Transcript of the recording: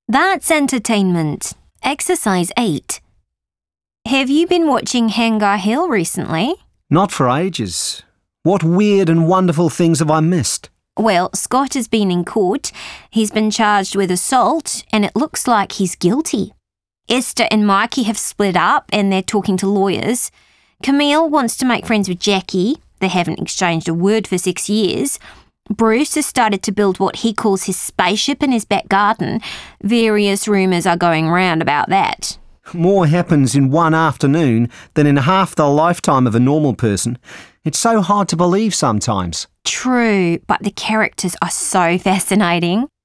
That's entertainment. Exercise 8. Have you been watching Hangar Hill recently? Not for ages. What weird and wonderful things have I missed? Well, Scott has been in court. He's been charged with assault, and it looks like he's guilty. Esther and Mikey have split up, and they're talking to lawyers. Camille wants to make friends with Jackie. They haven't exchanged a word for 6 years. Bruce has started to build what he calls his spaceship in his back garden. Various rumours are going round about that. More happens in one afternoon than in half the lifetime of a normal person. It's so hard to believe sometimes. True, but the characters are so fascinating.